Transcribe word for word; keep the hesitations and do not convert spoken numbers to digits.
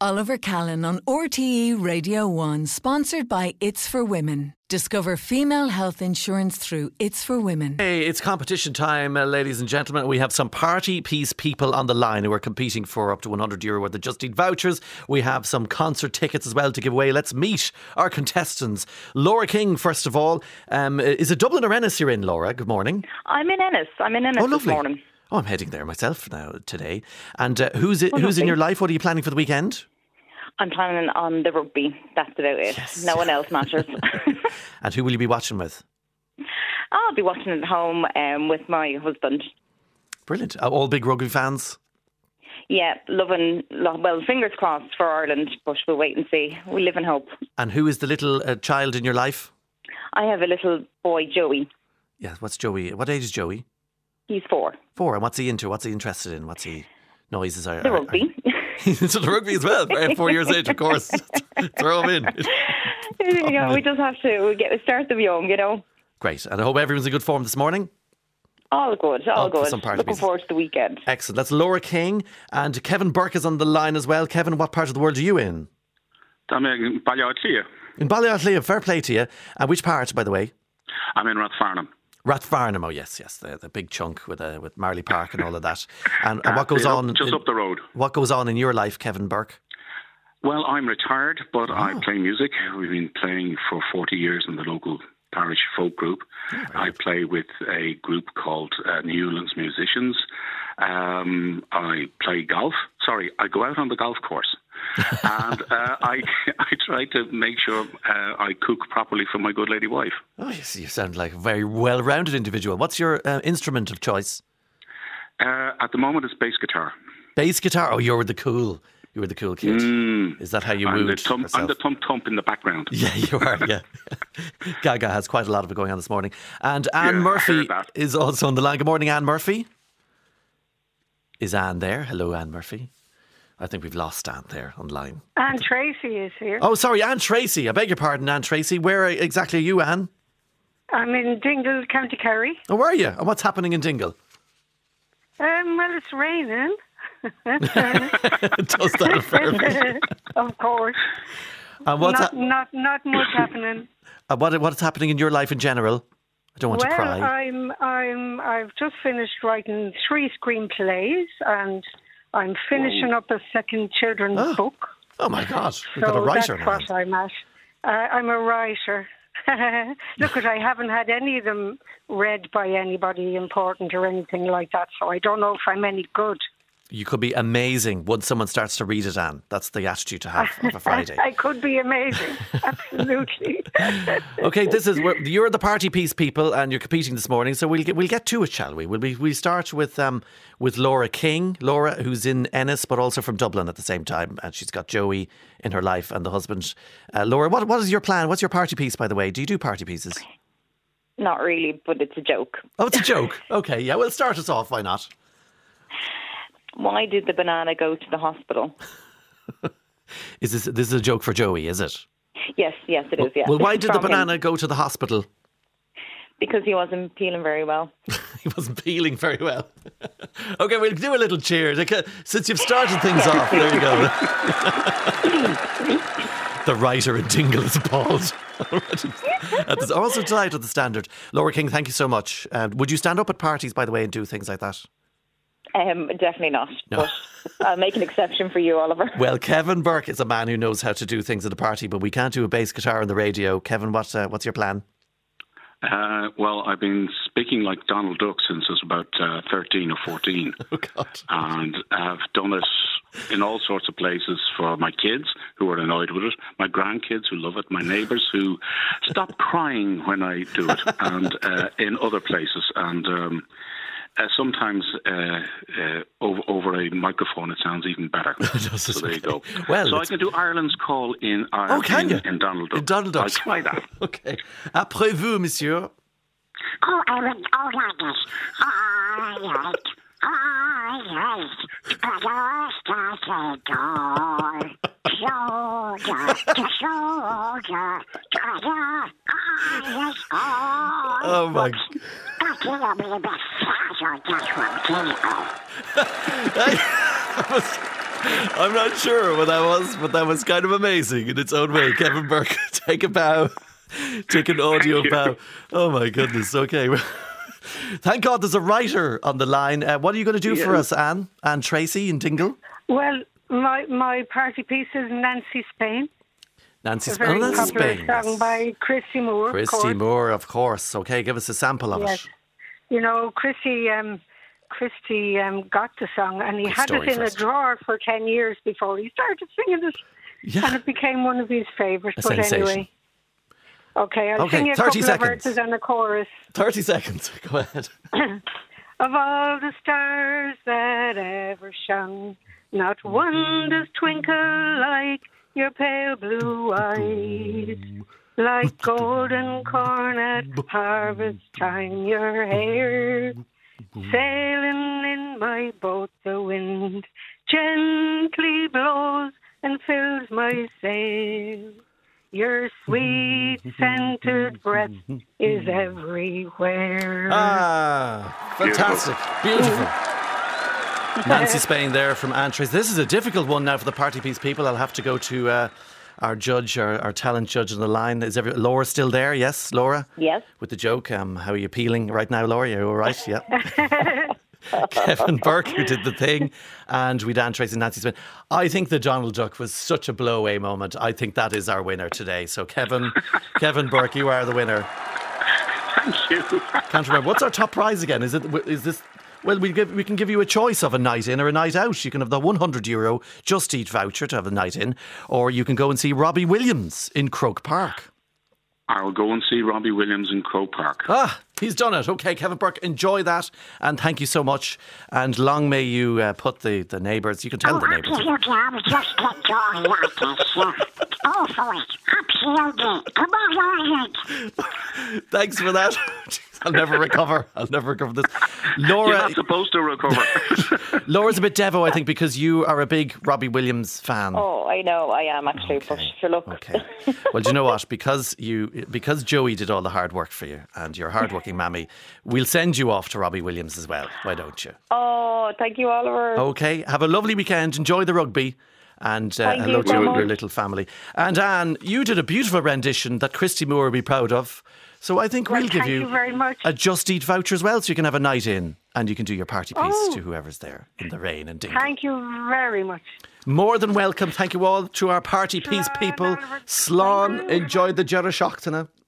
Oliver Callan on R T E Radio one, sponsored by It's for Women. Discover female health insurance through It's for Women. Hey, it's competition time, uh, ladies and gentlemen. We have some party piece people on the line who are competing for up to one hundred euro worth of Just Eat vouchers. We have some concert tickets as well to give away. Let's meet our contestants. Laura King, first of all. Um, is it Dublin or Ennis you're in, Laura? Good morning. I'm in Ennis. I'm in Ennis oh, this morning. Oh, I'm heading there myself now today. And uh, who's it, oh, who's in your life? What are you planning for the weekend? I'm planning on the rugby. That's about it. Yes. No one else matters. And who will you be watching with? I'll be watching at home um, with my husband. Brilliant. All big rugby fans? Yeah, loving, well, fingers crossed for Ireland, but we'll wait and see. We live in hope. And who is the little uh, child in your life? I have a little boy, Joey. Yeah, what's Joey? What age is Joey? He's four. Four. And what's he into? What's he interested in? What's he... Noises are... The are, rugby. Are, he's into the rugby as well. Four years age, of course. Throw him in. You know, we just have to we get start them young, you know. Great. And I hope everyone's in good form this morning. All good, all oh, good. Looking forward to the weekend. Excellent. That's Laura King. And Kevin Burke is on the line as well. Kevin, what part of the world are you in? I'm in Ballyartlia. In Ballyartlia. Fair play to you. And which part, by the way? I'm in Rathfarnham. Rathfarnham, oh yes, yes, the, the big chunk with uh, with Marley Park and all of that. And, and uh, what goes yeah, on? Just in, up the road. What goes on in your life, Kevin Burke? Well, I'm retired, but oh. I play music. We've been playing for forty years in the local parish folk group. Oh, I play with a group called uh, Newlands Musicians. Um, I play golf. Sorry, I go out on the golf course. and uh, I I try to make sure uh, I cook properly for my good lady wife. Oh, yes, you sound like a very well-rounded individual. What's your uh, instrument of choice? Uh, at the moment, it's bass guitar. Bass guitar? Oh, you're the cool. You were the cool kid. Mm. Is that how you I'm moved? The tum- I'm the thump thump in the background. Yeah, you are. Yeah. Gaga has quite a lot of it going on this morning. And Anne yeah, Murphy is also on the line. Good morning, Anne Murphy. Is Anne there? Hello, Anne Murphy. I think we've lost Anne there online. Anne Tracy is here. Oh, sorry, Anne Tracy. I beg your pardon, Anne Tracy. Where exactly are you, Anne? I'm in Dingle, County Kerry. Oh, where are you? And what's happening in Dingle? Um, well, it's raining. Does that a fair bit? Of course. And what's not, ha- not, not much happening. And what, what's happening in your life in general? I don't want well, to cry. I'm, I'm, I've just finished writing three screenplays and I'm finishing Whoa. up a second children's oh. book. Oh my God, you've so got a writer that's now. what I'm at. Uh, I'm a writer. Look, I haven't had any of them read by anybody important or anything like that, so I don't know if I'm any good. You could be amazing once someone starts to read it, Anne. That's the attitude to have of a Friday. I could be amazing, absolutely. Okay, this is where you're the party piece people, and you're competing this morning. So we'll get we'll get to it, shall we? We'll we we start with um with Laura King, Laura who's in Ennis but also from Dublin at the same time, and she's got Joey in her life and the husband. Uh, Laura, what what is your plan? What's your party piece, by the way? Do you do party pieces? Not really, but it's a joke. Oh, it's a joke. Okay, yeah. Well, start us off. Why not? Why did the banana go to the hospital? Is this this is a joke for Joey, is it? Yes, yes, it well, is, yeah. Well, why did the banana him. go to the hospital? Because he wasn't peeling very well. He wasn't peeling very well. Okay, we'll do a little cheer. Since you've started things off, there you go. The writer in Dingle is appalled. I'm also delighted with the standard. Laura King, thank you so much. Uh, would you stand up at parties, by the way, and do things like that? Um, definitely not. No. But I'll make an exception for you, Oliver. Well, Kevin Burke is a man who knows how to do things at a party, but we can't do a bass guitar on the radio. Kevin, what, uh, what's your plan? Uh, well, I've been speaking like Donald Duck since I was about uh, thirteen or fourteen. Oh, God. And I've done it in all sorts of places for my kids who are annoyed with it, my grandkids who love it, my neighbours who stop crying when I do it, and uh, in other places. And um, uh, sometimes uh, uh, over, over a microphone it sounds even better. So there you go. Well, so I can do Ireland's Call in Ireland. Oh, can you? In, in Donald Duck. In Donald Duck. I'll try that. Okay. Après vous, monsieur. Oh, I would all like this. I like, I like, but I start the door. Soldier, the soldier, I like all. Oh, my God. But you'll be a bit faster, that's what I'm I'm not sure what that was, but that was kind of amazing in its own way. Kevin Burke, take a bow. Take an audio bow. Oh my goodness. Okay. Thank God there's a writer on the line. Uh, what are you going to do yeah. for us, Anne? Anne Tracy in Dingle? Well, my my party piece is Nancy Spain. Nancy Spain. A very oh, Nancy popular Spain. song by Christy Moore. Christy of Moore, of course. Okay, give us a sample of yes. it. You know, Christy, um, Christy um, got the song and he Good had it in first. a drawer for ten years before he started singing it. Yeah. And it became one of his favourites. A but sensation. anyway. Okay, I'll okay, sing you a thirty couple seconds. of verses and a chorus. thirty seconds. Go ahead. Of all the stars that ever shone, not one does twinkle like your pale blue eyes. Like golden corn at harvest time, your hair sailing in my boat, the wind gently blows and fills my sail. Your sweet scented breath is everywhere. Ah, fantastic. Beautiful. Nancy Spain there from Anne Tracy. This is a difficult one now for the party piece people. I'll have to go to uh, our judge, our, our talent judge on the line. Is every, Laura still there? Yes, Laura? Yes. With the joke. Um, how are you peeling right now, Laura? Are you all right? Yeah. Kevin Burke, who did the thing, and we'd Anne Tracy and Nancy Spain. I think the Donald Duck was such a blow-away moment. I think that is our winner today. So Kevin, Kevin Burke, you are the winner. Thank you. Can't remember. What's our top prize again? Is it? Is this? Well, we give we can give you a choice of a night in or a night out. You can have the one hundred euro Just Eat voucher to have a night in, or you can go and see Robbie Williams in Croke Park. I'll go and see Robbie Williams in Croke Park. Ah, he's done it. Okay, Kevin Burke, enjoy that. And thank you so much. And long may you uh, put the, the neighbours, you can tell oh, the neighbours. Absolutely, I was just get going like this. Yeah. Go for it. Absolutely. Come on, Lord. Thanks for that. I'll never recover. I'll never recover this. Laura, you're not supposed to recover. Laura's a bit devo, I think, because you are a big Robbie Williams fan. Oh, I know, I am actually. Okay. But sure, look. Okay. Well, do you know what? Because you, because Joey did all the hard work for you, and you're a hardworking mammy, we'll send you off to Robbie Williams as well. Why don't you? Oh, thank you, Oliver. Okay. Have a lovely weekend. Enjoy the rugby. And uh, Thank hello you to so your, much. your little family. And Anne, you did a beautiful rendition that Christy Moore will be proud of. So I think Well, we'll give thank you very much. a Just Eat voucher as well, so you can have a night in and you can do your party piece Oh. to whoever's there in the rain and Dingle. Thank you very much. More than welcome. Thank you all to our party piece Slán, people. Oliver. Slán, Thank you. enjoy the Jera Seachtaine.